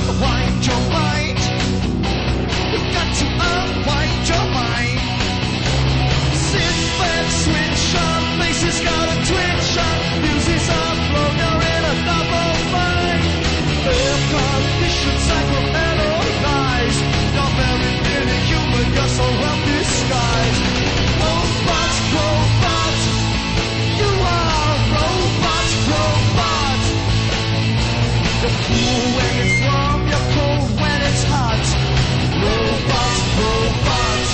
unwind your mind. You've got to unwind your mind. Sit back, switch on, faces got a twitch on. Music's on flow, you're in a double bind. Air conditioned, psychoanalyzed. You're very nearly human, you're so well disguised. Robots, robots, you are robots, robots. You're cool when it's warm, you're cold when it's hot. Robots, robots.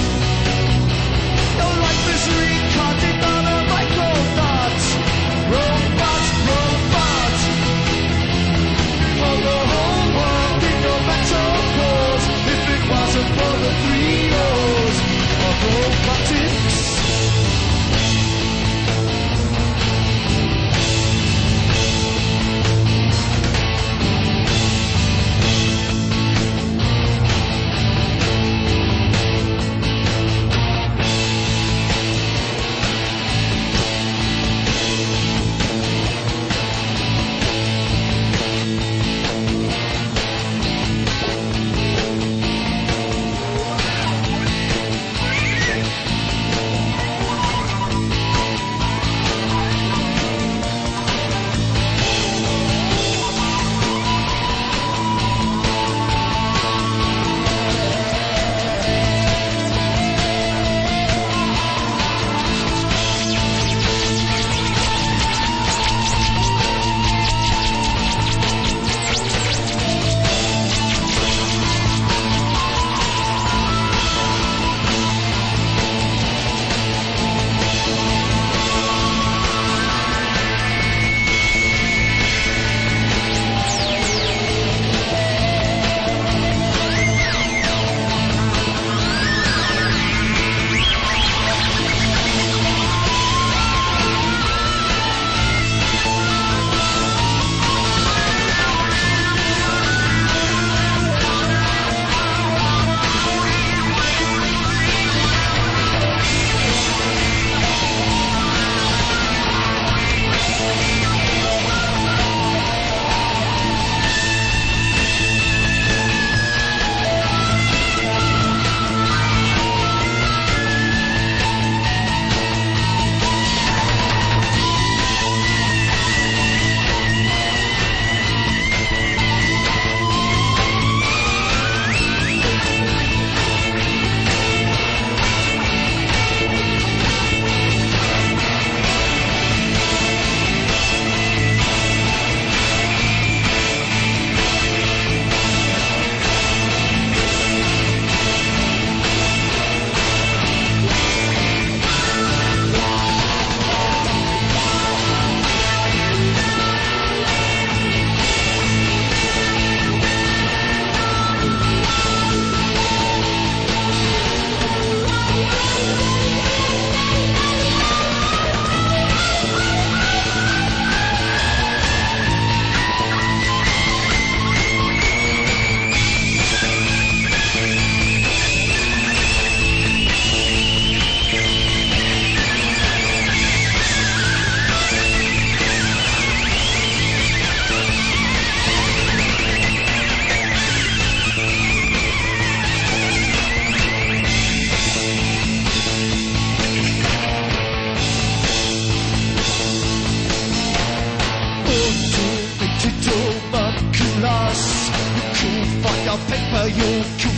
Your life is recorded on a microdots. Robots, robots. For the whole world in your metaphors. If it wasn't for the 3 O's of robotics. Paper, you